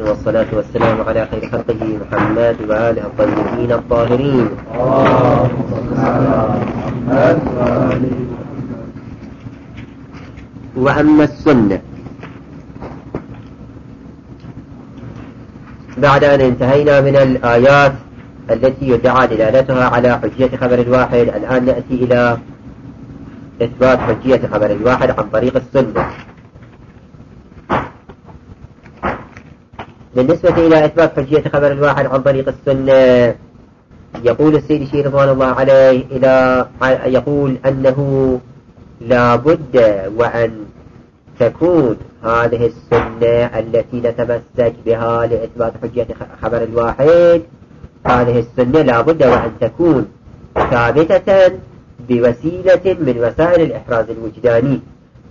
والصلاة والسلام على خير خلقه محمد وآله الطيبين الطاهرين. وأما السنة بعد أن انتهينا من الآيات التي يدعى دلالتها على حجية خبر الواحد، الآن نأتي إلى إثبات حجية خبر الواحد عن طريق السنة. بالنسبة إلى إثبات حجية خبر الواحد عن طريق السنة، يقول السيد الشيخ رضوان الله عليه يقول أنه لا بد وأن تكون هذه السنة التي نتمسك بها لإثبات حجية خبر الواحد، هذه السنة لا بد وأن تكون ثابتة بوسيلة من وسائل الإحراز الوجداني،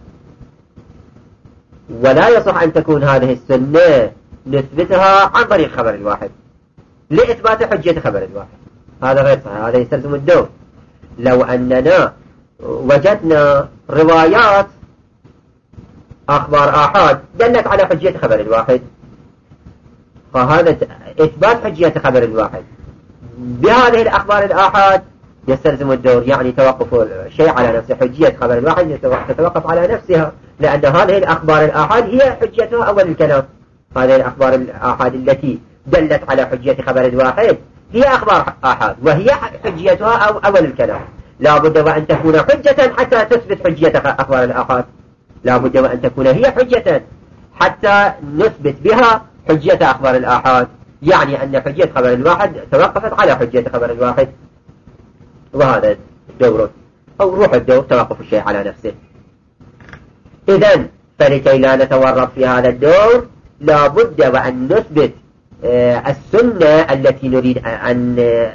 ولا يصح أن تكون هذه السنة نثبتها عن طريق خبر الواحد لإثبات حجية خبر الواحد، هذا غير صحيح، هذا يستلزم الدور. لو أننا وجدنا روايات أخبار آحاد دلت على حجية خبر الواحد، فهذا إثبات حجية خبر الواحد بهذه الأخبار الآحاد يستلزم الدور، يعني توقف الشيء على نفسه، حجية خبر الواحد تتوقف على نفسها، لأن هذه الأخبار الآحاد هي حجيتها أول الكلام. هذه الأخبار الآحاد التي دلت على حجية خبر الواحد هي أخبار آحاد، وهي حجيتها أول الكلام. لا بد وأن تكون حجة حتى تثبت حجية أخبار الآحاد، لا بد وأن تكون هي حجة حتى نثبت بها حجية أخبار الآحاد، يعني أن حجية خبر الواحد توقفت على حجية خبر الواحد، وهذا دور أو روح الدور توقف الشيء على نفسه. إذن فلكي لا نتورط في هذا الدور لا بد وأن نثبت السنة التي نريد أن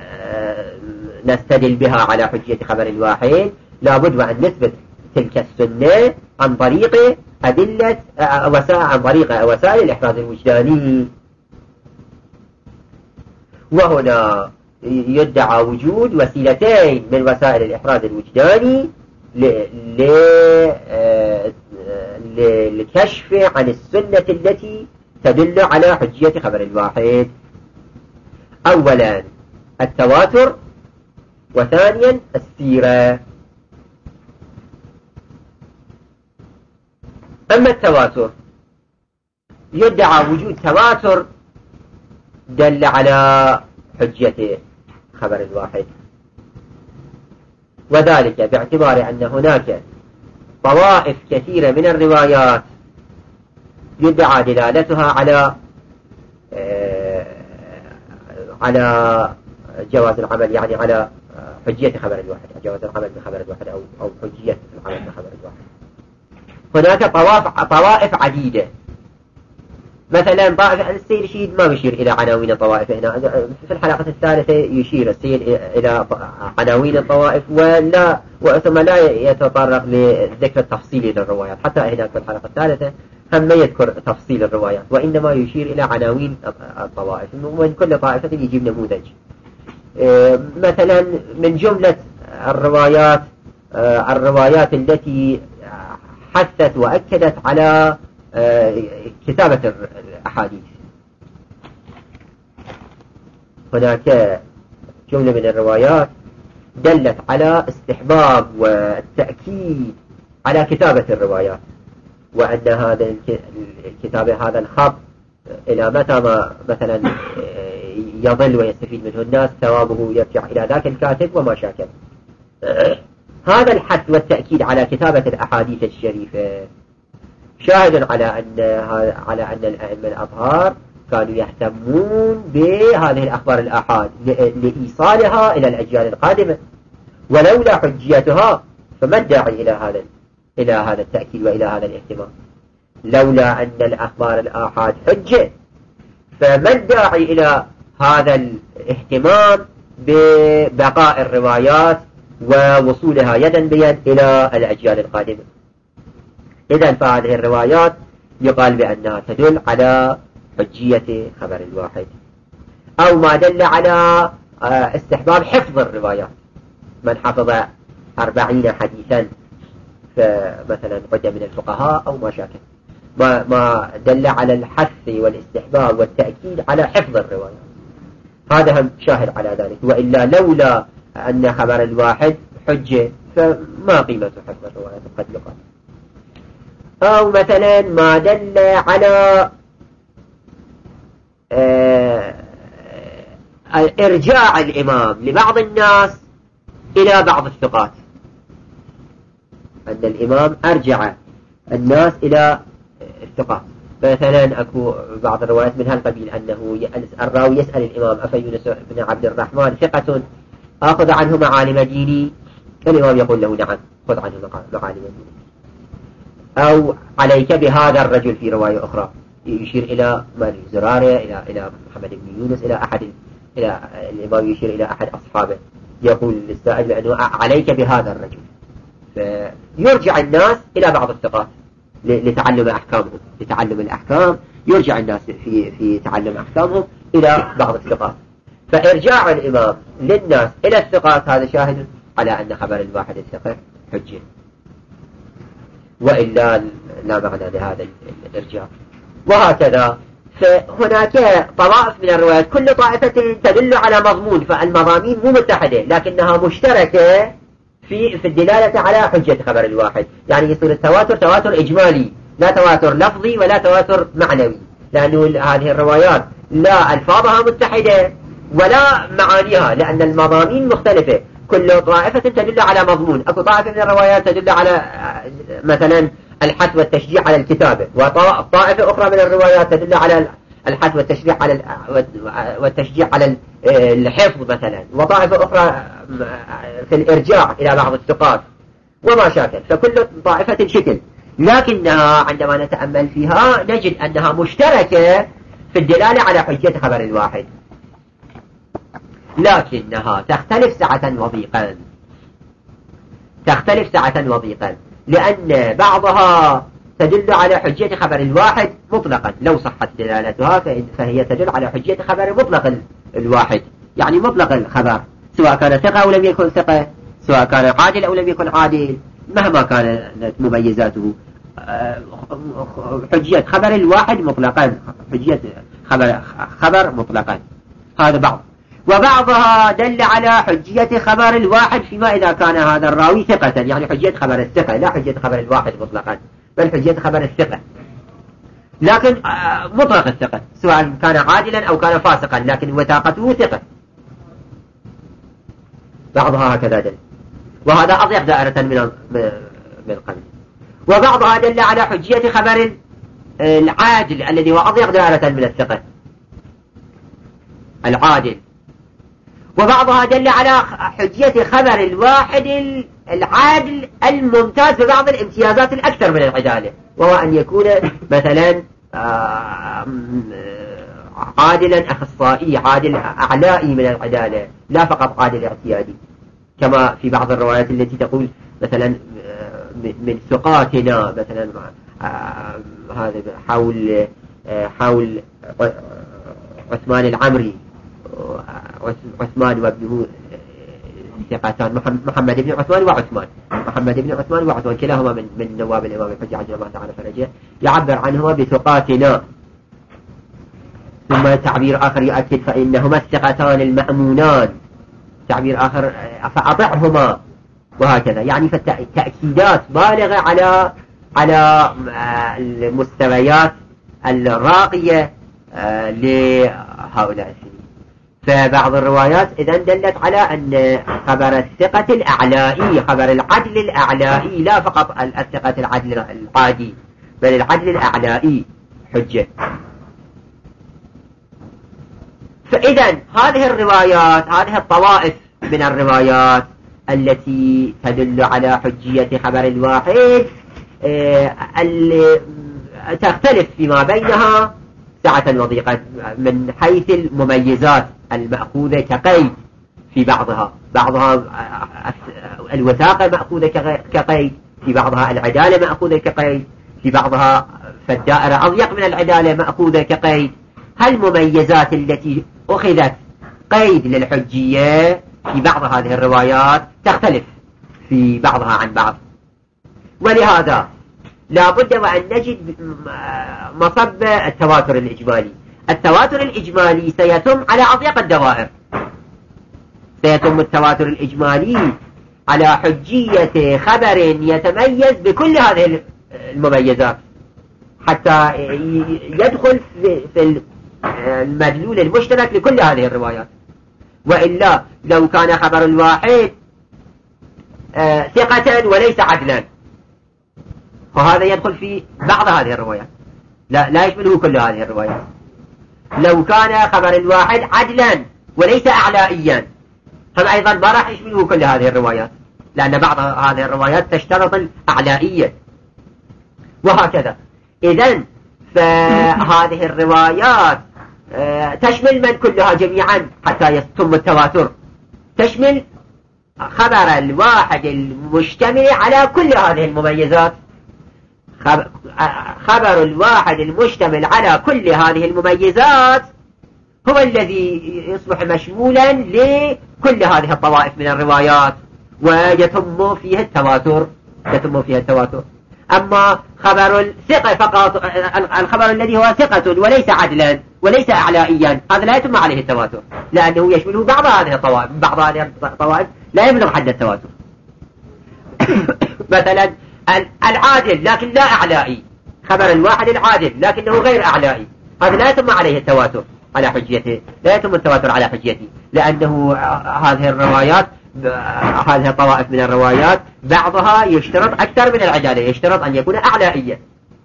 نستدل بها على حجية خبر الواحد، لا بد وأن نثبت تلك السنة عن طريق أدلة عن طريق وسائل الإحراز الوجداني. وهنا يدعى وجود وسيلتين من وسائل الإحراز الوجداني للكشف عن السنة التي تدل على حجية خبر الواحد. أولا التواتر، وثانيا السيرة. أما التواتر يدعى وجود تواتر دل على حجية خبر الواحد، وذلك باعتبار أن هناك طوائف كثيرة من الروايات يدعى دلالتها على جواز العمل، يعني على حجية خبر الواحد، جواز العمل بخبر الواحد أو حجية العمل بخبر الواحد. هناك طوائف عديدة، مثلا طائفة السيد الشهيد ما يشير إلى عناوين الطوائف هنا، في الحلقة الثالثة يشير السيد إلى عناوين الطوائف ثم لا يتطرق لذكر التفصيلي للروايات، حتى هناك في الحلقة الثالثة هم ما يذكر تفصيل الروايات، وإنما يشير إلى عناوين الطوائف، ومن كل طائفة يجيب نموذج. مثلا من جملة الروايات التي حثت وأكدت على كتابة الأحاديث، هناك جملة من الروايات دلت على استحباب والتأكيد على كتابة الروايات، وأن هذا الكتابة هذا الخط إلى متى ما مثلا يظل ويستفيد منه الناس ثوابه يرجع إلى ذاك الكاتب وما شاكل. هذا الحث والتأكيد على كتابة الأحاديث الشريفة شاهد على أن الأئمة الأطهار كانوا يهتمون بهذه الأخبار الآحاد لإيصالها إلى الأجيال القادمة، ولولا حجيتها فما الداعي إلى هذا التأكيد وإلى هذا الاهتمام؟ لولا أن الأخبار الآحاد حجة فما الداعي إلى هذا الاهتمام ببقاء الروايات ووصولها يدا بيد إلى الأجيال القادمة؟ إذن فهذه الروايات يقال بأنها تدل على حجية خبر الواحد، أو ما دل على استحباب حفظ الروايات. من حفظ 40 حديثا فمثلا قد من الفقهاء أو ما شاكل، ما دل على الحث والاستحباب والتأكيد على حفظ الرواية. هذا هم شاهد على ذلك، وإلا لولا أن خبر الواحد حجة فما قيمة حفظ الرواية قد يقال. أو مثلا ما دل على إرجاع الإمام لبعض الناس إلى بعض الثقات، أن الإمام أرجع الناس إلى الثقات. مثلا أكو بعض الروايات من هالقبيل أنه الراوي يسأل الإمام أفيونس بن عبد الرحمن ثقة أخذ عنه معالم ديني؟ الإمام يقول له نعم خذ عنه معالم ديني. أو عليك بهذا الرجل في رواية أخرى يشير إلى زرارة إلى محمد بن يونس إلى الإمام يشير إلى أحد أصحابه يقول للسائل بأنه عليك بهذا الرجل، فيرجع الناس إلى بعض الثقات لتعلم أحكامهم، لتعلم الأحكام يرجع الناس في تعلم أحكامهم إلى بعض الثقات. فإرجاع الإمام للناس إلى الثقات هذا شاهد على أن خبر الواحد الثقة حجة، وإلا لا معنى لهذا الإرجاع. وهكذا فهناك طوائف من الروايات كل طائفة تدل على مضمون، فالمضامين مو متحدة لكنها مشتركة في الدلالة على حجة خبر الواحد. يعني يصير التواتر تواتر إجمالي، لا تواتر لفظي ولا تواتر معنوي، لأنه هذه الروايات لا ألفاظها متحدة ولا معانيها، لأن المضامين مختلفة. كل طائفة تدل على مضمون. أكو طائفة من الروايات تدل على مثلا الحث والتشجيع على الكتابة، وطائفة أخرى من الروايات تدل على الحث والتشجيع على الحفظ مثلا، وطائفة أخرى في الإرجاع إلى بعض الثقات وما شاكل. فكل طائفة شكل، لكنها عندما نتأمل فيها نجد أنها مشتركة في الدلالة على حجة خبر الواحد، لكنها تختلف سعة وضيقا. تختلف سعة وضيقا، لأن بعضها تدل على حجة خبر الواحد مطلقا لو صحت دلالتها، فهي تدل على حجة خبر مطلق الواحد، يعني مطلق الخبر سواء كان ثقة أو لم يكن ثقة، سواء كان عادل أو لم يكن عادل، مهما كانت مميزاته. حجية خبر الواحد مطلقا، حجية خبر مطلقا. هذا بعض. وبعضها دل على حجية خبر الواحد فيما إذا كان هذا الراوي ثقة، يعني حجية خبر الثقة لا حجية خبر الواحد مطلقا، بل حجية خبر الثقة، لكن مطلق الثقة سواء كان عادلا أو كان فاسقا، لكن وثاقته ثقة. بعضها هكذا دل، وهذا أضيق دائرة من القلب. وبعضها دل على حجية خبر العادل الذي هو أضيق دائرة من الثقة العادل. وبعضها دل على حجية خبر الواحد العادل الممتاز ببعض الامتيازات الأكثر من العدالة، وهو أن يكون مثلا عادلا أخصائي، عادل أعلائي من العدالة، لا فقط عادل اعتيادي، كما في بعض الروايات التي تقول مثلا من ثقاتنا مثلا هذا حول عثمان العمري، عثمان وابنه ثقتان، محمد بن عثمان وعثمان، محمد بن عثمان وعثمان كلاهما من نواب الإمام الحجة عجل الله تعالى فرجه، يعبر عنهما بثقاتنا. ثم تعبير آخر يؤكد فإنهما الثقتان المأمونان، تعبير آخر فأطعهما، وهكذا. يعني فالتأكيدات بالغة على المستويات الراقية لهؤلاء السنين. فبعض فبعض الروايات إذن دلت على أن خبر الثقة الأعلائي، خبر العدل الأعلائي، لا فقط الثقة العدل العادي، بل العدل الأعلائي حجة. فإذا هذه الروايات، هذه الطوائف من الروايات التي تدل على حجية خبر الواحد تختلف فيما بينها سعة وضيقة من حيث المميزات المأخوذة كقيد في بعضها الوثاقة مأخوذة كقيد، في بعضها العدالة مأخوذة كقيد، في بعضها فالدائرة أضيق من العدالة مأخوذة كقيد. هالمميزات التي أخذت قيد للحجية في بعض هذه الروايات تختلف في بعضها عن بعض. ولهذا لا بد وأن نجد مصب التواتر الإجمالي. التواتر الإجمالي سيتم على أضيق الدوائر، سيتم التواتر الإجمالي على حجية خبر يتميز بكل هذه المميزات حتى يدخل في المدلول المشترك لكل هذه الروايات. وإلا لو كان خبر الواحد ثقة وليس عدلا فهذا يدخل في بعض هذه الروايات، لا يشمله كل هذه الروايات. لو كان خبر الواحد عدلا وليس أعلائيا هم أيضا ما راح يشمله كل هذه الروايات، لأن بعض هذه الروايات تشترط الأعلائية وهكذا. إذن فهذه الروايات تشمل من كلها جميعا حتى يتم التواتر، تشمل خبر الواحد المشتمل على كل هذه المميزات. خبر الواحد المشتمل على كل هذه المميزات هو الذي يصبح مشمولا لكل هذه الطوائف من الروايات ويتم فيه التواتر، أما خبر الثقة فقط، الخبر الذي هو ثقة وليس عدلا وليس أعلائيا، هذا لا يتم عليه التواتر لأنه يشمله بعض هذه الطوائف لا يبلغ حد التواتر. مثلا العادل لكن لا أعلائي، خبر الواحد العادل لكنه غير أعلائي، هذا لا يتم عليه التواتر على حجيته، لا يتم التواتر على حجيته، لأنه هذه الروايات، هذه الطوائف من الروايات بعضها يشترط أكثر من العدالة، يشترط أن يكون أعلائيا،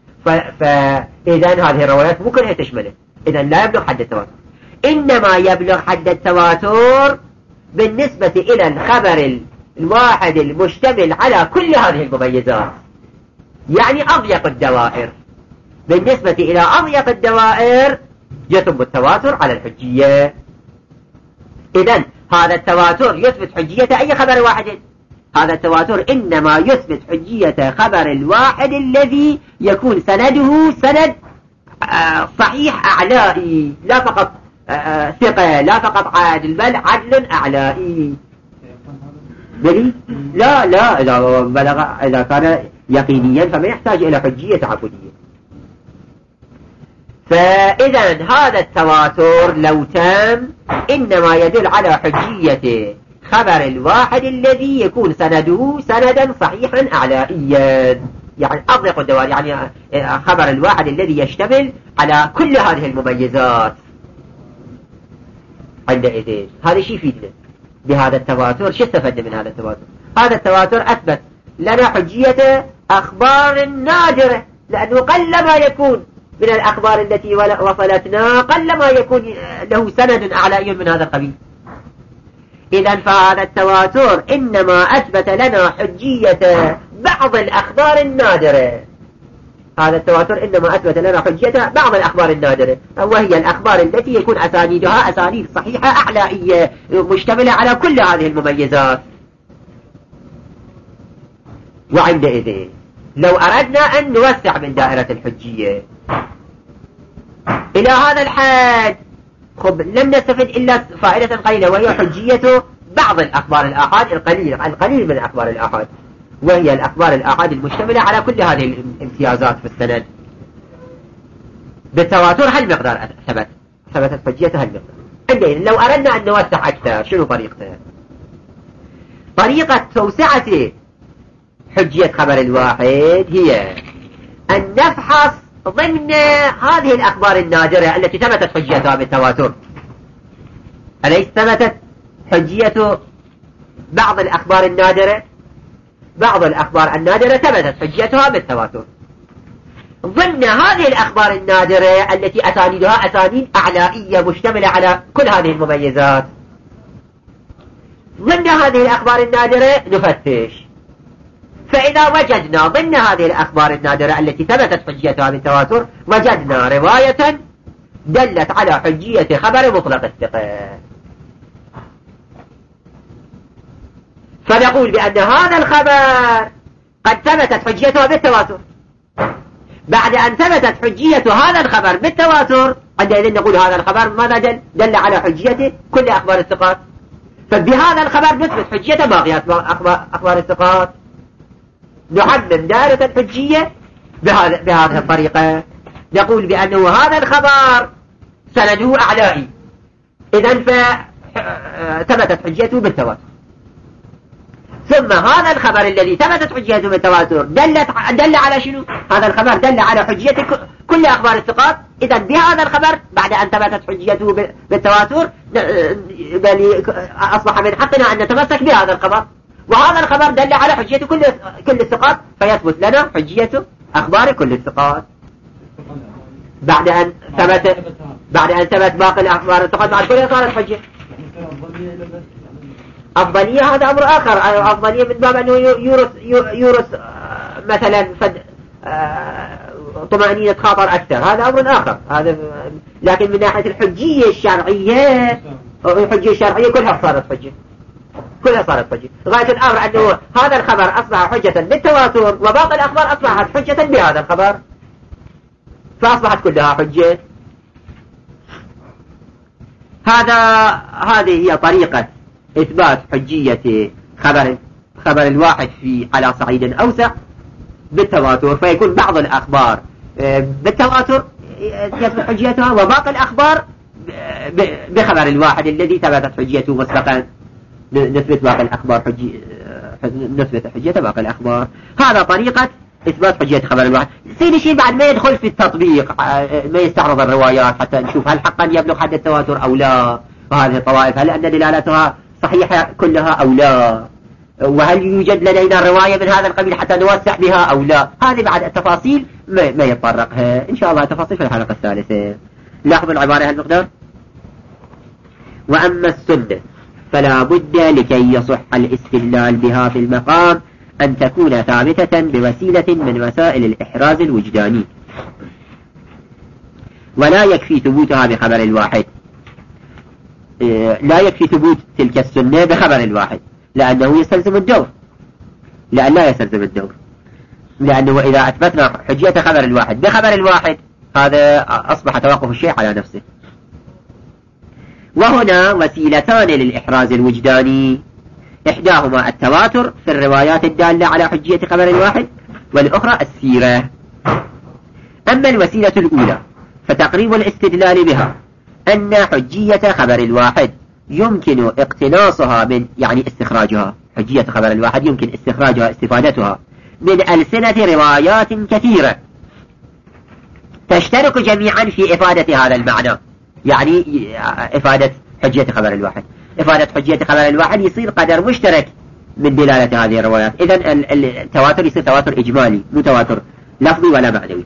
فإذن هذه الروايات ممكن هي تشمله، إذن لا يبلغ حد التواتر. إنما يبلغ حد التواتر بالنسبة إلى الخبر الواحد المشتمل على كل هذه المميزات، يعني أضيق الدوائر. بالنسبة إلى أضيق الدوائر يتم التواتر على الحجية. إذن هذا التواتر يثبت حجية أي خبر واحد، هذا التواتر إنما يثبت حجية خبر الواحد الذي يكون سنده سند صحيح أعلائي، لا فقط ثقة، لا فقط عادل، بل عدل أعلائي. لا إذا كان يقينيا فما يحتاج إلى حجية تعبدية. فإذا هذا التواتر لو تم إنما يدل على حجية خبر الواحد الذي يكون سنده سندا صحيحا أعلائيا، يعني أضيق الدوائر، يعني خبر الواحد الذي يشتمل على كل هذه المميزات. عندئذ هذا شيء يفيدنا بهذا التواتر. شو استفدنا من هذا التواتر؟ هذا التواتر أثبت لنا حجية أخبار نادرة، لأنه قلما يكون من الأخبار التي وصلتنا قلما يكون له سند أعلى من هذا القبيل. إذن فهذا التواتر إنما أثبت لنا حجية بعض الأخبار النادرة، هذا التواتر إنما أثبت لنا حجية بعض الأخبار النادرة، وهي الأخبار التي يكون أسانيدها أسانيد صحيحة أعلائية مشتملة على كل هذه المميزات. وعندئذ لو أردنا أن نوسع من دائرة الحجية إلى هذا الحد، لم نستفد إلا فائدة قليلة، وهي حجية بعض الأخبار الآحاد القليل من الأخبار الآحاد، وهي الأخبار الآحاد المشتملة على كل هذه الامتيازات في السند. بالتواتر هل مقدار ثبتت حجيته هل مقدار. عندئذ لو أردنا أن نوسع أكثر، شنو طريقته؟ طريقة توسعة حجية خبر الواحد هي أن نفحص ضمن هذه الأخبار النادرة التي ثبتت حجيتها بالتواتر. أليس ثبتت حجية بعض الأخبار النادرة؟ بعض الأخبار النادرة ثبتت حجيتها بالتواتر. ضمن هذه الأخبار النادرة التي أسانيدها أسانيد أعلائية مشتملة على كل هذه المميزات، ضمن هذه الأخبار النادرة نفتش، فإذا وجدنا ضمن هذه الأخبار النادرة التي ثبتت حجيتها بالتواتر وجدنا رواية دلت على حجية خبر مطلق الثقة، فنقول بأن هذا الخبر قد ثبتت حجيتها بالتواتر. بعد أن ثبتت حجية هذا الخبر بالتواتر عندئذ نقول هذا الخبر ماذا دل على حجية كل أخبار الثقات، فبهذا الخبر نثبت حجية باقي أخبار الثقات، نعمم دائرة الحجية بهذه الطريقة نقول بأنه هذا الخبر سنده أعلائي، إذن فثبتت حجيته بالتواتر. ثم هذا الخبر الذي ثبتت حجيته بالتواتر دل على شنو؟ هذا الخبر دل على حجية كل أخبار الثقات. إذن بهذا الخبر بعد أن ثبتت حجيته بالتواتر أصبح من حقنا أن نتمسك بهذا الخبر، وهذا الخبر دل على حجية كل الثقات، فيثبت لنا حجية أخبار كل الثقات بعد أن ثبت باقي الأخبار الثقات بعد كلها صارت حجة. أفضلية هذا أمر آخر، أفضلية من باب أنه يورث مثلا طمأنينة خاطر أكثر، هذا أمر آخر. لكن من ناحية الحجية الشرعية كلها صارت حجة، غاية الأمر أنه هذا الخبر أصبح حجة بالتواتر وباقي الأخبار أصبحت حجة بهذا الخبر، فأصبحت كلها حجة. هذه هي طريقة إثبات حجية خبر الواحد على صعيد أوسع بالتواتر، فيكون بعض الأخبار بالتواتر يثبت حجيتها وباقي الأخبار بخبر الواحد الذي ثبتت حجيته مسبقا نثبت باقي الأخبار نثبت حجية باقي الأخبار. هذا طريقة إثبات حجية خبر الواحد. سيدي شيء بعد ما يدخل في التطبيق، ما يستعرض الروايات حتى نشوف هل حقا يبلغ حد التواتر أو لا، وهذه الطوائف هل أن دلالتها صحيحة كلها أو لا، وهل يوجد لدينا الرواية من هذا القبيل حتى نوسع بها أو لا. هذه بعد التفاصيل ما يتطرقها إن شاء الله تفاصيل في الحلقة الثالثة. لاحظوا العبارة هالمقدار. وأما السنة فلا بد لكي يصح الاستدلال بها في المقام أن تكون ثابتة بوسيلة من وسائل الإحراز الوجداني، ولا يكفي ثبوتها بخبر الواحد. لا يكفي ثبوت تلك السنة بخبر الواحد لأنه يستلزم الدور، لأنه إذا أثبتنا حجية خبر الواحد بخبر الواحد هذا أصبح توقف الشيء على نفسه. وهنا وسيلتان للإحراز الوجداني، إحداهما التواتر في الروايات الدالة على حجية خبر الواحد، والأخرى السيرة. أما الوسيلة الأولى فتقريب الاستدلال بها أن حجية خبر الواحد يمكن اقتناصها يعني استخراجها، حجية خبر الواحد يمكن استفادتها من ألسنة روايات كثيرة تشترك جميعا في إفادة هذا المعنى، يعني إفادة حجية خبر الواحد. إفادة حجية خبر الواحد يصير قدر مشترك من دلالة هذه الروايات. إذن التواتر يصير تواتر إجمالي مو تواتر لفظي ولا معنوي،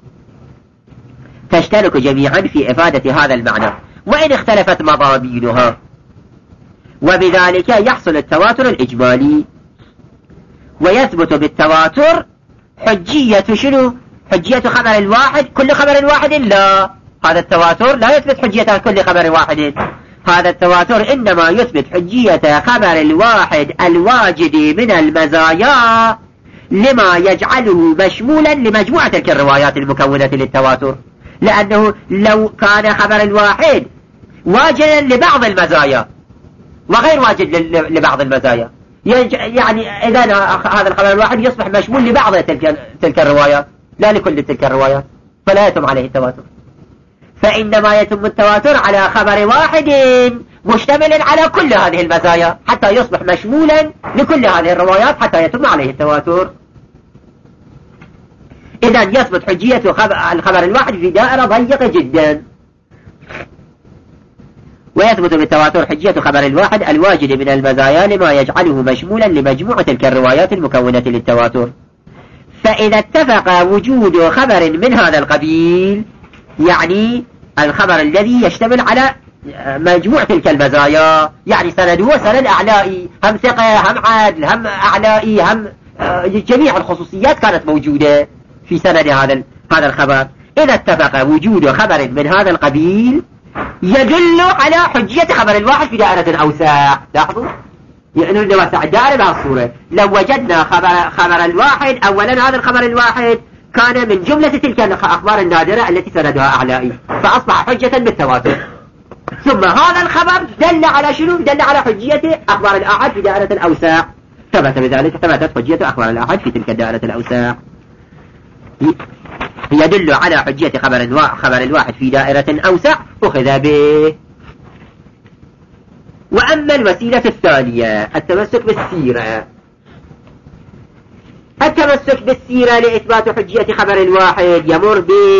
تشترك جميعا في إفادة هذا المعنى وإن اختلفت مضامينها، وبذلك يحصل التواتر الإجمالي. ويثبت بالتواتر حجية شنو؟ حجية خبر الواحد كل خبر واحد. لا، هذا التواتر لا يثبت حجية كل خبر واحد، هذا التواتر إنما يثبت حجية خبر الواحد الواجد من المزايا لما يجعله مشمولا لمجموعة تلك الروايات المكونة للتواتر. لأنه لو كان خبر الواحد واجدا لبعض المزايا وغير واجد لبعض المزايا، يعني إذا هذا الخبر الواحد يصبح مشمول لبعض تلك الروايات لا لكل تلك الروايات، فلا يتم عليه التواتر. فإنما يتم التواتر على خبر واحد مشتمل على كل هذه المزايا حتى يصبح مشمولا لكل هذه الروايات حتى يتم عليه التواتر. إذن يثبت حجية الخبر الواحد في دائرة ضيقة جدا. ويثبت بالتواتر حجية خبر الواحد الواجد من المزايا لما يجعله مشمولا لمجموعة تلك الروايات المكونة للتواتر. فإذا اتفق وجود خبر من هذا القبيل، يعني الخبر الذي يشتمل على مجموع تلك المزايا، يعني سند هو سند أعلائي، هم ثقة هم عدل هم أعلائي هم جميع الخصوصيات كانت موجودة في سند هذا الخبر. إذا اتفق وجود خبر من هذا القبيل يدل على حجية خبر الواحد في دائرة أوسع. لاحظوا يعني نوسع الدائرة بهالصورة. لو وجدنا خبر الواحد، أولا هذا الخبر الواحد كان من جملة تلك الأخبار النادرة التي سندها أعلائي فأصبح حجة بالتواتر. ثم هذا الخبر دل على شنو؟ دل على حجية أخبار الآحاد في دائرة الأوسع، ثبت بذلك ثبتت حجية أخبار الآحاد في تلك الدائرة الأوسع. يدل على حجية خبر الواحد في دائرة أوسع أخذ به. وأما الوسيلة الثانية التمسك بالسيرة، التمسك بالسيرة لإثبات حجية خبر الواحد يمر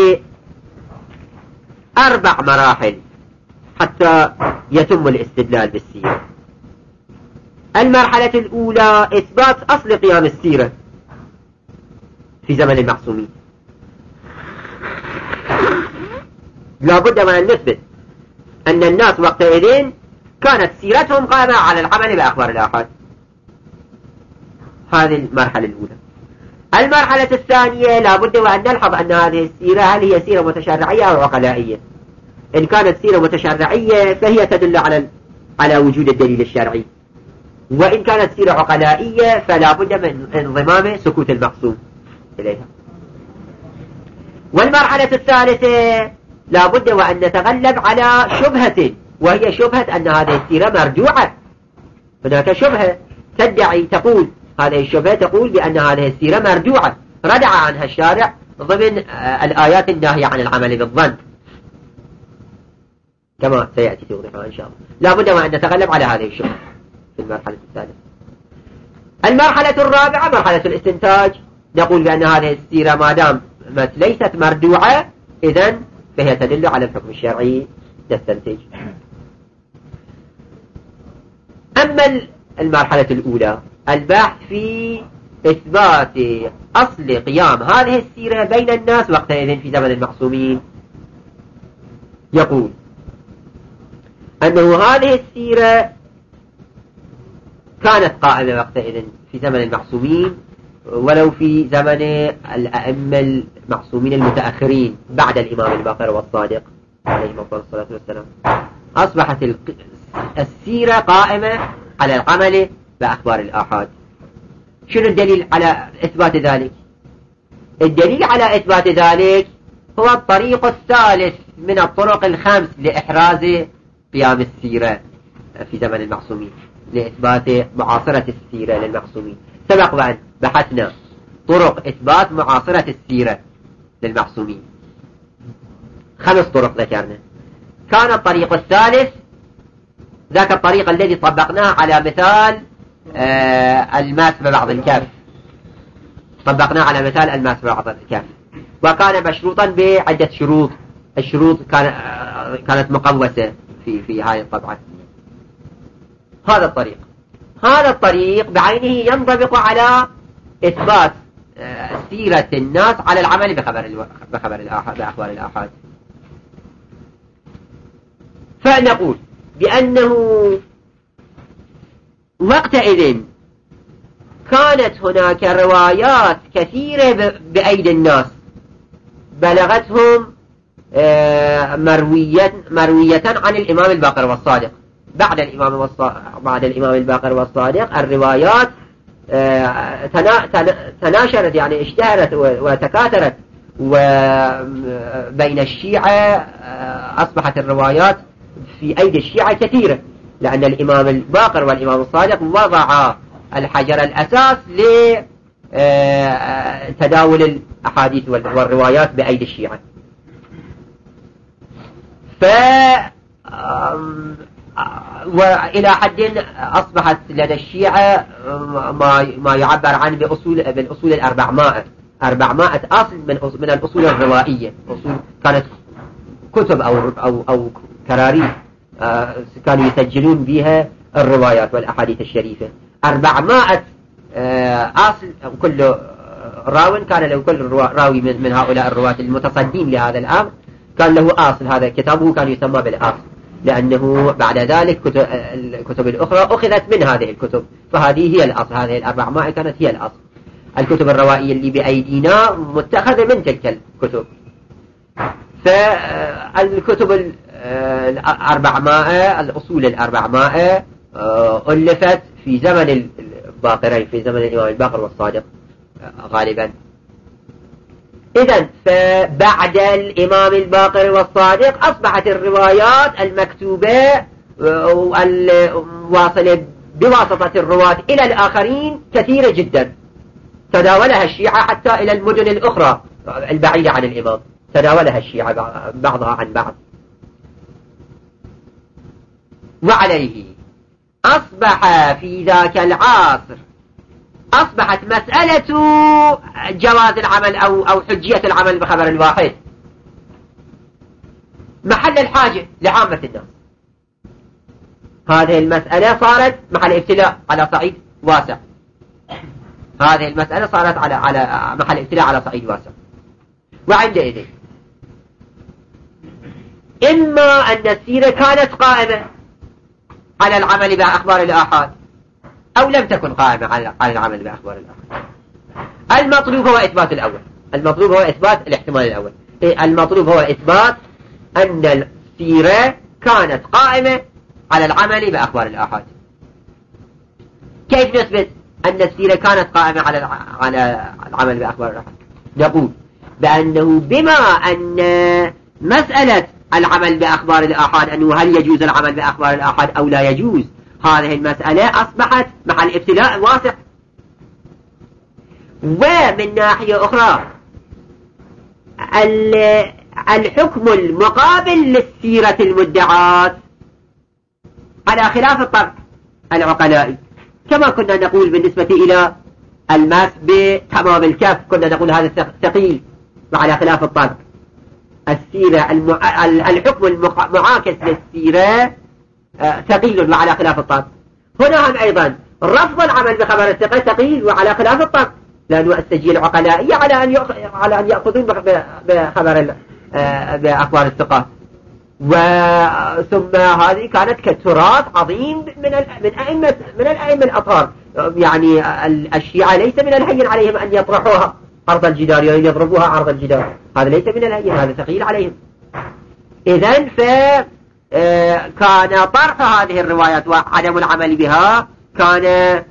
ب4 مراحل حتى يتم الاستدلال بالسيرة. المرحلة الأولى إثبات أصل قيام السيرة في زمن المعصومين. لا بد من أن نثبت أن الناس وقتئذ كانت سيرتهم قائمة على العمل بأخبار الآحاد. هذه المرحلة الأولى. المرحلة الثانية لا بد وأن نلحظ أن هذه السيرة هل هي سيرة متشرعية أو عقلائية. إن كانت سيرة متشرعية فهي تدل على وجود الدليل الشرعي، وإن كانت سيرة عقلائية فلا بد من انضمام سكوت المقصود إليها. والمرحلة الثالثة لا بد وأن نتغلب على شبهة، وهي شبهة أن هذه السيرة مرجوعة. هناك شبهة تدعي تقول، هذه الشبهة تقول بأن هذه السيرة مرجوعة ردع عنها الشارع ضمن الآيات الناهية عن العمل بالظن، كما سيأتي توضيحها إن شاء الله. لا بد وأن نتغلب على هذه الشبهة في المرحلة الثالثة. المرحلة الرابعة مرحلة الاستنتاج، نقول بأن هذه السيرة ما دام ليست مردوعة إذن فهي تدل على الحكم الشرعي تستنتج. أما المرحلة الأولى البحث في إثبات أصل قيام هذه السيرة بين الناس وقتئذ في زمن المعصومين، يقول أنه هذه السيرة كانت قائمة وقتئذ في زمن المعصومين، ولو في زمن الأئمة المعصومين المتأخرين بعد الإمام الباقر والصادق عليهم الصلاة والسلام، أصبحت السيرة قائمة على العمل بأخبار الآحاد. شنو الدليل على إثبات ذلك؟ الدليل على إثبات ذلك هو الطريق الثالث من الطرق الخمس لإحراز قيام السيرة في زمن المعصومين، لإثبات معاصرة السيرة للمعصومين. سبق وأن بحثنا طرق إثبات معاصرة السيرة للمعصومين، 5 طرق ذكرنا. كان الطريق الثالث ذاك الطريق الذي طبقناه على مثال الماس ببعض الكاف، طبقناه على مثال الماس ببعض الكاف، وكان مشروطا بعدة شروط. الشروط كانت مقوسة في هذه الطبعة. هذا الطريق بعينه ينطبق على إثبات سيرة الناس على العمل بأخبار الآحاد. فنقول بأنه وقتئذ كانت هناك روايات كثيرة بأيدي الناس بلغتهم مروية عن الإمام الباقر والصادق. بعد الإمام الباقر والصادق الروايات تناشرت، يعني اشتهرت وتكاثرت، وبين الشيعة أصبحت الروايات في أيدي الشيعة كثيرة، لأن الإمام الباقر والإمام الصادق وضع الحجر الأساس لتداول الأحاديث والروايات بأيدي الشيعة. وإلى حد أصبحت لدى الشيعة ما يعبر عنه بالأصول 400 أصل من الأصول الروائية. أصول كانت كتب أو كراريس كانوا يسجلون بها الروايات والأحاديث الشريفة. 400 أصل، كل راو كان له، كل راوي من هؤلاء الرواة المتصدين لهذا الأمر كان له أصل. هذا كتابه كان يسمى بالأصل، لأنه بعد ذلك الكتب الأخرى أخذت من هذه الكتب، فهذه هي الأصل. هذه 400 كانت هي الأصل. الكتب الروائية اللي بأيدينا متخذة من تلك الكتب. فالكتب 400 الأصول 400 ألفت في زمن الباقرين، في زمن الإمام الباقر والصادق غالبا. إذن فبعد الإمام الباقر والصادق أصبحت الروايات المكتوبة والواصلة بواسطة الرواة إلى الآخرين كثيرة جدا، تداولها الشيعة حتى إلى المدن الأخرى البعيدة عن الإمام، تناولها الشيعة بعضها عن بعض. وعليه أصبح في ذاك العصر أصبحت مسألة جواز العمل أو حجية العمل بخبر الواحد محل الحاجة لعامة الناس. هذه المسألة صارت محل ابتلاء على صعيد واسع. هذه المسألة صارت على محل ابتلاء على صعيد واسع. وعندئذ إما أن السيرة كانت قائمة على العمل بأخبار الآحاد أو لم تكن قائمة على العمل بأخبار الآحاد. المطلوب هو إثبات الأول، المطلوب هو إثبات الاحتمال الأول. المطلوب هو إثبات أن السيرة كانت قائمة على العمل بأخبار الآحاد. كيف نثبت أن السيرة كانت قائمة على العمل بأخبار الآحاد؟ نقول بأنه بما أن مسألة العمل بأخبار الآحاد أنه هل يجوز العمل بأخبار الآحاد أو لا يجوز، هذه المسألة أصبحت محل ابتلاء واسع. ومن ناحية أخرى الحكم المقابل للسيرة المدعاة على خلاف الطبع العقلائي، كما كنا نقول بالنسبة إلى الماس بتمام الكف، كنا نقول هذا ثقيل وعلى خلاف الطبع. السيرة الحكم المعاكس للسيرة ثقيل وعلى خلاف الطبع. هنا هم أيضا رفض العمل بخبر الثقة ثقيل وعلى خلاف الطبع، لأنه السجية العقلائية على أن يأخذون بخبر بأخبار الثقة. ثم هذه كانت كتراث عظيم من الأئمة الأطهار. يعني الشيعة ليس من الهين عليهم أن يطرحوها عرض الجدار، يعني يضربوها عرض الجدار، هذا ليس من الهين، هذا ثقيل عليهم. إذن كان طرح هذه الروايات وعدم العمل بها كان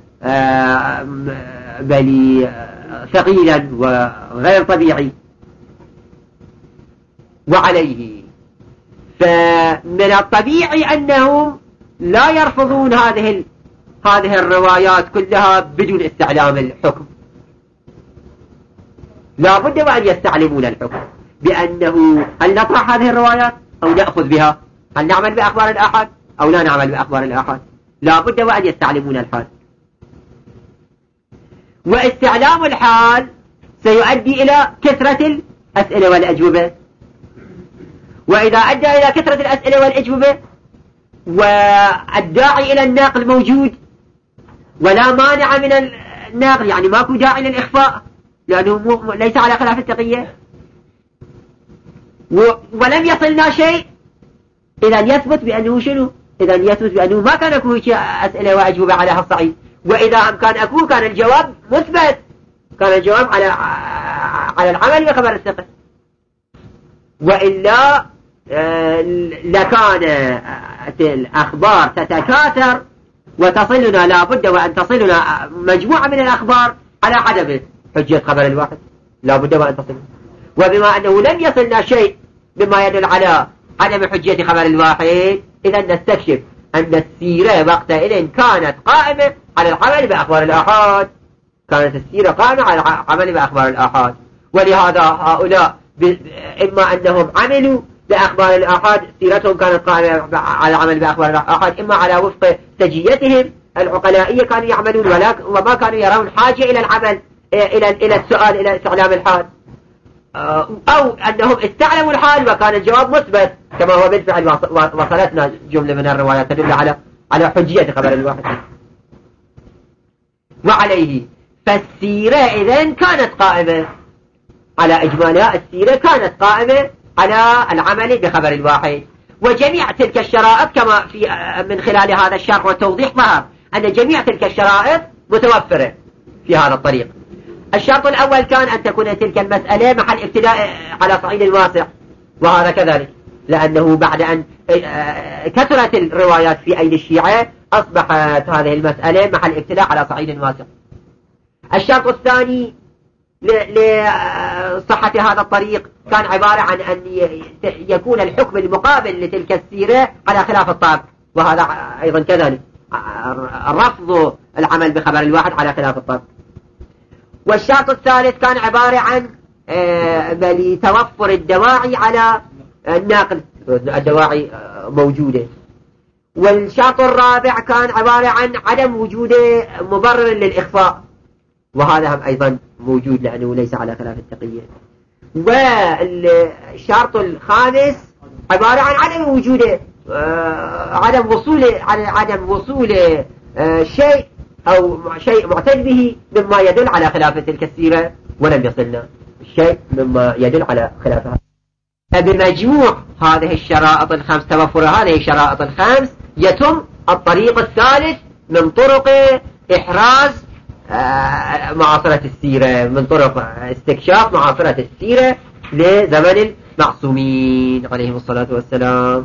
بل ثقيلا وغير طبيعي. وعليه فمن الطبيعي أنهم لا يرفضون هذه الروايات كلها بدون استعلام الحكم، لا بد وأن يستعلمون الحكم بأنه هل نطرح هذه الروايات أو نأخذ بها، هل نعمل بأخبار الآحاد أو لا نعمل بأخبار الآحاد، لا بد وأن يستعلمون الحال. واستعلام الحال سيؤدي إلى كثرة الأسئلة والأجوبة، وإذا أدى إلى كثرة الأسئلة والأجوبة والداعي إلى النقل موجود ولا مانع من النقل، يعني ماكو داعي للإخفاء لأنه ليس على خلاف التقية، ولم يصلنا شيء، إذا يثبت بأنه شنو؟ إذا يثبت بأنه ما كان أكو أسئلة وأجوبة على هالصعيد. وإذا كان أكو كان الجواب مثبت، كان الجواب على العمل بخبر الثقة، وإلا لكان الأخبار تتكاثر وتصلنا، لا بد وأن تصلنا مجموعة من الأخبار على عدم حجية خبر الواحد، لا بد وأن تصلنا. وبما أنه لم يصلنا شيء مما يدل على عدم حجية خبر الواحد، إذا نستكشف أن السيرة وقتئذ كانت قائمة على العمل بأخبار الآحاد، كانت السيرة قائمة على العمل بأخبار الآحاد. ولهذا هؤلاء إما أنهم عملوا بأخبار الآحاد، سيرتهم كانت قائمة على العمل بأخبار الآحاد، إما على وفق سجيتهم العقلائية كانوا يعملون وما كانوا يرون حاجة إلى العمل إلى السؤال إلى استعلام الحال، أو أنهم استعلموا الحال وكان الجواب مثبت كما هو بالفعل. وصلتنا جملة من الروايات تدل على حجية خبر الواحد. وعليه فالسيرة إذن كانت قائمة على إجمالها، السيرة كانت قائمة على العمل بخبر الواحد. وجميع تلك الشرائط كما في من خلال هذا الشرح والتوضيح ظهر أن جميع تلك الشرائط متوفرة في هذا الطريق. الشرط الأول كان أن تكون تلك المسألة محل ابتلاء على صعيد واسع، وهذا كذلك لأنه بعد أن كثرت الروايات في أيدي الشيعة أصبحت هذه المسألة محل ابتلاء على صعيد واسع. الشرط الثاني لصحة هذا الطريق كان عبارة عن أن يكون الحكم المقابل لتلك السيرة على خلاف الطبع، وهذا أيضا كذلك رفض العمل بخبر الواحد على خلاف الطبع. والشرط الثالث كان عبارة عن بل توفر الدواعي على الناقل، الدواعي موجودة. والشرط الرابع كان عبارة عن عدم وجود مبرر للإخفاء، وهذا هم أيضا موجود لأنه ليس على خلاف التقية. والشرط الخامس عبارة عن عدم وجود عدم وصول شيء أو شيء معتد به مما يدل على خلاف تلك السيرة، ولم يصلنا شيء مما يدل على خلافها. بمجموع هذه الشرائط الخمس، توفر هذه الشرائط الخمس، يتم الطريق الثالث من طرق إحراز معاصرة السيرة، من طرق استكشاف معاصرة السيرة لزمن المعصومين عليهم الصلاة والسلام.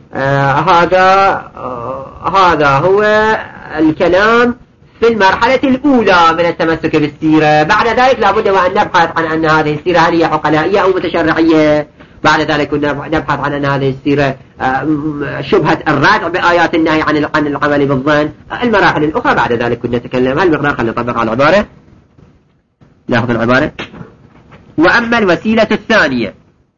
هذا هو الكلام في المرحلة الأولى من التمسك بالسيرة. بعد ذلك لابد وأن نبحث عن أن هذه السيرة هل هي عقلائية أو متشرعية. بعد ذلك كنا نبحث عن أن هذه السيرة شبهة الردع بآيات النهي عن العمل بالظن. المراحل الأخرى بعد ذلك كنا نتكلم. هل خلينا نطبق على العبارة، ناخذ العبارة. وأما الوسيلة الثانية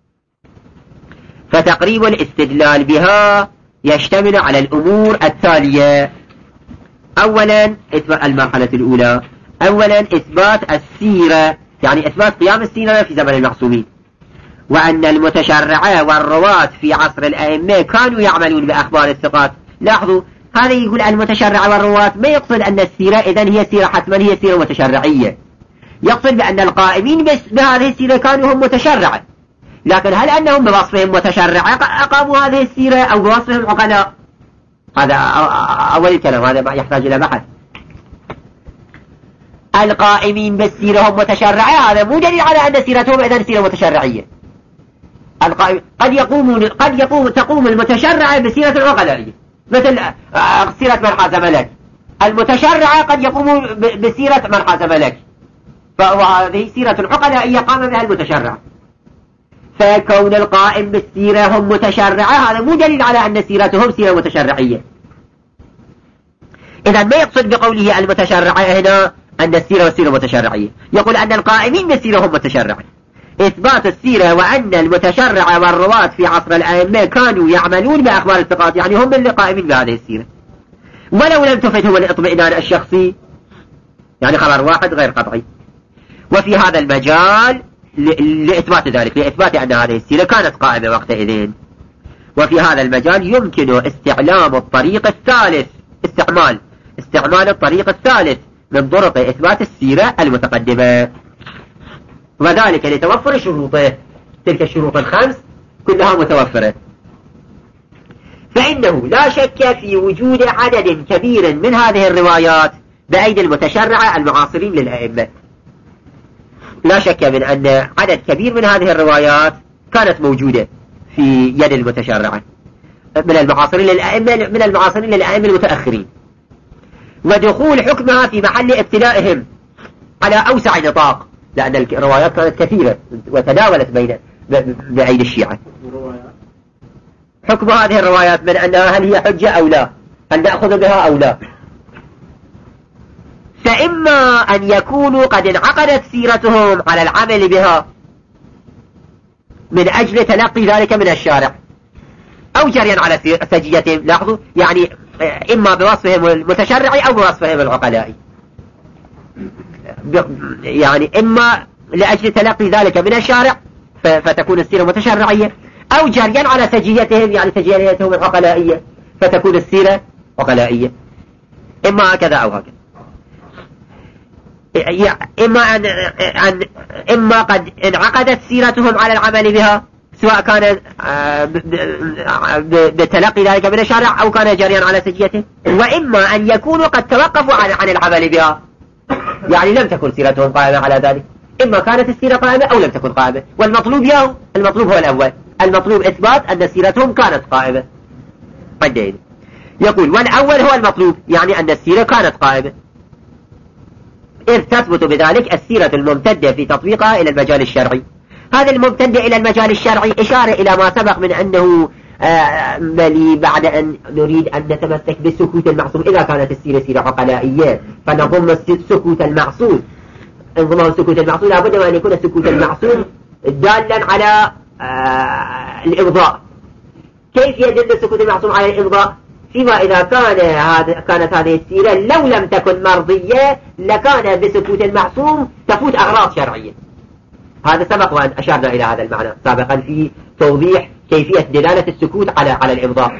فتقريب الاستدلال بها يشتمل على الأمور التالية. أولا المرحلة الأولى، أولا إثبات السيرة، يعني إثبات قيام السيرة في زمن المعصومين، وأن المتشرعة والرواة في عصر الأئمة كانوا يعملون بأخبار الثقات. لاحظوا هذا يقول المتشرعة والرواة، ما يقصد أن السيرة إذن هي سيرة حتما هي سيرة متشرعية، يقصد بأن القائمين بهذه السيرة كانوا هم متشرعة، لكن هل أنهم بوصفهم متشرعة أقاموا هذه السيرة أو بوصفهم عقلاء؟ هذا أول الكلام، هذا يحتاج إلى بحث. القائمين بالسيرة هم متشرعة، هذا مو دليل على أن سيرتهم إذن سيرة متشرعية. تقوم المتشرعة بسيرة العقلائية، مثل سيرة من حازم لك. المتشرعة قد يقوم بسيرة من حازم لك، فهذه سيرة العقلائية قام بها المتشرع. فكون القائم بالسيرة هم متشرعة هذا مو دليل على أن سيرتهم سيرة متشرعية. إذا ما يقصد بقوله المتشرعة هنا أن السيرة سيرة متشرعية، يقول أن القائمين بالسيرة هم متشرعة. إثبات السيرة وأن المتشرعة والرواة في عصر الأئمة كانوا يعملون بأخبار الثقات، يعني هم اللي قائمين بهذه السيرة، ولو لم تفته الاطمئنان الشخصي، يعني خبر واحد غير قطعي. وفي هذا المجال لإثبات ذلك، لإثبات أن هذه السيرة كانت قائمة وقتئذ. وفي هذا المجال يمكن استعمال الطريق الثالث، استعمال الطريق الثالث من طرق إثبات السيرة المتقدمة، وذلك لتوفر شروطه. تلك الشروط الخمس كلها متوفرة. فإنه لا شك في وجود عدد كبير من هذه الروايات بأيدي المتشرعة المعاصرين للأئمة. لا شك من أن عدد كبير من هذه الروايات كانت موجودة في يد المتشرعة من المعاصرين للأئمة المتأخرين، ودخول حكمها في محل ابتلائهم على أوسع نطاق، لأن الروايات كانت كثيرة وتداولت بأيدي الشيعة. حكم هذه الروايات من أنها هل هي حجة أو لا، هل نأخذ بها أو لا. فإما أن يكونوا قد انعقدت سيرتهم على العمل بها من أجل تلقي ذلك من الشارع، أو جريا على سجيتهم. لاحظوا يعني إما بوصفهم المتشرعي أو بوصفهم العقلائي، يعني إما لأجل تلقي ذلك من الشارع فتكون السيرة متشرعية، أو جريا على سجيتهم، يعني سجيتهم العقلائية فتكون السيرة عقلائية. إما هكذا أو هكذا، إما قد انعقدت سيرتهم على العمل بها، سواء كان بتلقي ذلك من الشارع أو كان جريا على سجيته، وإما أن يكونوا قد توقفوا عن العمل بها، يعني لم تكن سيرتهم قائمة على ذلك. إما كانت السيرة قائمة أو لم تكن قائمة، والمطلوب هو الأول، المطلوب إثبات أن سيرتهم كانت قائمة. قدين يقول والأول هو المطلوب، يعني أن السيرة كانت قائمة، إذ تثبت بذلك السيرة الممتدة في تطبيقها إلى المجال الشرعي. هذا الممتدة إلى المجال الشرعي إشارة إلى ما سبق من أنه بل بعد أن نريد أن نتمسك بالسكوت المعصوم، إذا كانت السيرة سيرة عقلائية فنضم سكوت المعصوم انضمام السكوت المعصوم لابد وأن يكون السكوت المعصوم دالا على الإرضاء. كيف يدل السكوت المعصوم على الإرضاء؟ فيما إذا كانت هذه السيرة لو لم تكن مرضية لكان بسكوت المعصوم تفوت أغراض شرعية. هذا سبق وأن أشرنا إلى هذا المعنى سابقا في توضيح كيفية دلالة السكوت على الإرضاء.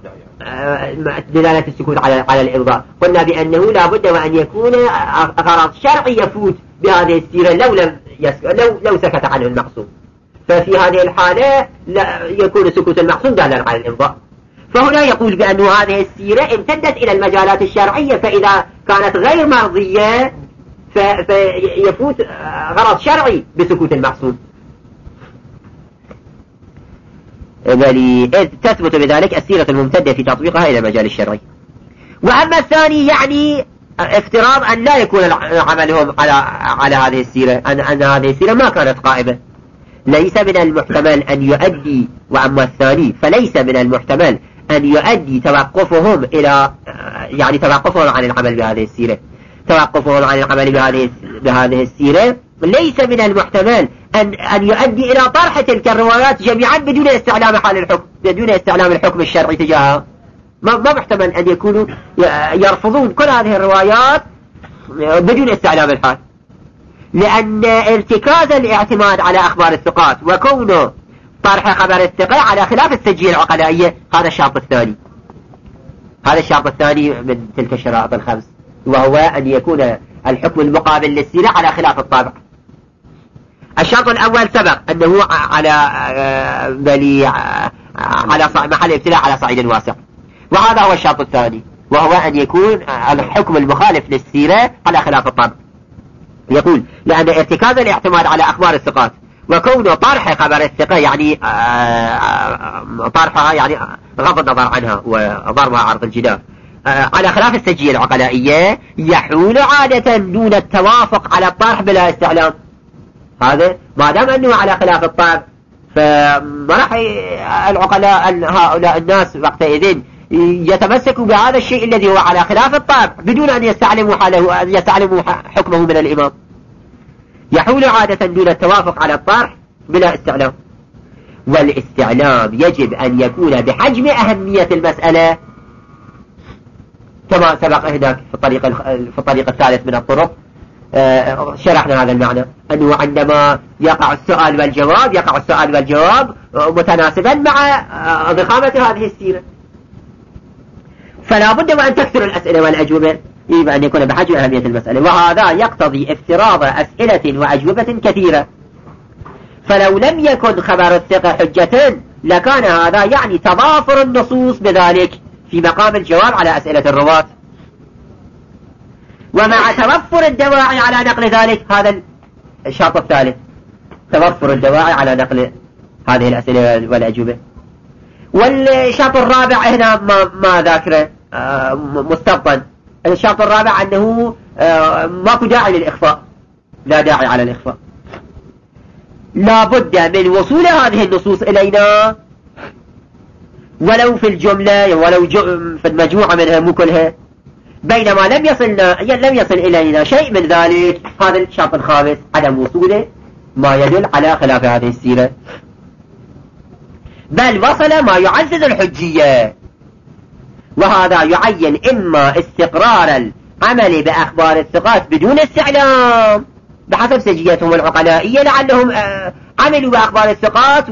دلالة السكوت على الإرضاء قلنا بأنه لا بد وأن يكون غرض شرعي يفوت بهذه السيرة لو سكت عنه المعصوم. ففي هذه الحالة لا يكون سكوت المعصوم دالا على الإرضاء. فهنا يقول بأن هذه السيرة امتدت إلى المجالات الشرعية، فإذا كانت غير مرضية فيفوت غرض شرعي بسكوت المعصوم، بل تثبت بذلك السيرة الممتدة في تطبيقها إلى المجال الشرعي. وأما الثاني يعني افتراض أن لا يكون عملهم على هذه السيرة، أن هذه السيرة ما كانت قائمة، ليس من المحتمل أن يؤدي. وأما الثاني فليس من المحتمل أن يؤدي توقفهم عن العمل بهذه السيرة. توقفهم عن العمل بهذه السيرة ليس من المحتمل أن يؤدي إلى طرح تلك الروايات جميعا بدون استعلام حال الحكم، بدون استعلام الحكم الشرعي تجاهها. ما محتمل أن يكونوا يرفضون كل هذه الروايات بدون استعلام الحال، لأن ارتكاز الاعتماد على أخبار الثقات وكونه طرح خبر الثقة على خلاف السجية العقلائية هذا الشرط الثاني. هذا الشرط الثاني من تلك الشرائط الخمس، وهو أن يكون الحكم المقابل للسيرة على خلاف الطابع. الشرط الأول سبق أنه على محل ابتلاء على صعيد واسع، وهذا هو الشرط الثاني، وهو أن يكون الحكم المخالف للسيرة على خلاف الطابع. يقول لأن ارتكاز الاعتماد على أخبار الثقات وكونه طرح خبر الثقة يعني طرحها يعني غض النظر عنها وضربها عرض الجدار على خلاف السجية العقلائية يحول عادة دون التوافق على الطرح بلا استعلام. هذا ما دام أنه على خلاف الطرح فما راح العقلاء هؤلاء الناس وقتئذ يتمسكوا بهذا الشيء الذي هو على خلاف الطرح بدون أن يستعلموا حكمه من الإمام. يحول عادة دون التوافق على الطرح بلا استعلام، والاستعلام يجب أن يكون بحجم أهمية المسألة كما سبق هناك في الطريق الثالث من الطرق. شرحنا هذا المعنى أنه عندما يقع السؤال والجواب متناسبا مع ضخامة هذه السيرة، فلا بد وأن تكثر الأسئلة والأجوبة، يجب أن يكون بحجم أهمية المسألة، وهذا يقتضي افتراض أسئلة وأجوبة كثيرة. فلو لم يكن خبر الثقة حجة لكان هذا يعني تضافر النصوص بذلك في مقام الجواب على أسئلة الرواة، ومع توفر الدواعي على نقل ذلك. هذا الشرط الثالث، توفر الدواعي على نقل هذه الأسئلة والأجوبة. والشرط الرابع هنا ما ذاكره مستبطن. الشرط الرابع أنه ماكو داعي للإخفاء، لا داعي على الإخفاء، لا بد من وصول هذه النصوص إلينا ولو في الجملة ولو في المجموعة منها مو كلها، بينما لم يصل إلينا شيء من ذلك. هذا الشرط الخامس عدم وصوله ما يدل على خلاف هذه السيرة، بل وصل ما يعزز الحجية، وهذا يعين إما استقرار العمل بأخبار الثقات بدون استعلام بحسب سجيتهم العقلائية لعلهم عملوا بأخبار الثقات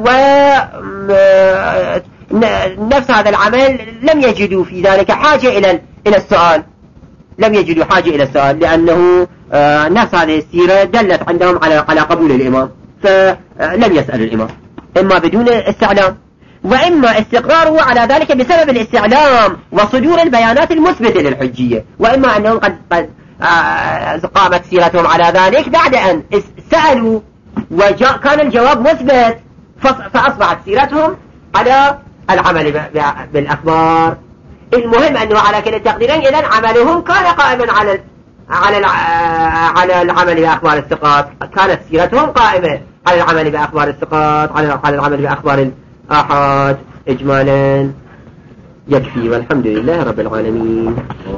ونفس هذا العمل لم يجدوا في ذلك حاجة إلى السؤال، لم يجدوا حاجة إلى السؤال، لأنه نفس هذه السيرة دلت عندهم على قبول الإمام، فلم يسأل الإمام، إما بدون استعلام وإما استقراره على ذلك بسبب الاستعلام وصدور البيانات المثبتة للحجية، وإما أنهم قد قامت سيرتهم على ذلك بعد أن سألوا وكان الجواب مثبت، فأصبحت سيرتهم على العمل بالأخبار. المهم أنه على كلا التقديرين إذن عملهم كان قائما على العمل بأخبار الثقات، كانت سيرتهم قائمة على العمل بأخبار الثقات، على العمل بأخبار الآحاد. إجمالا يكفي، والحمد لله رب العالمين.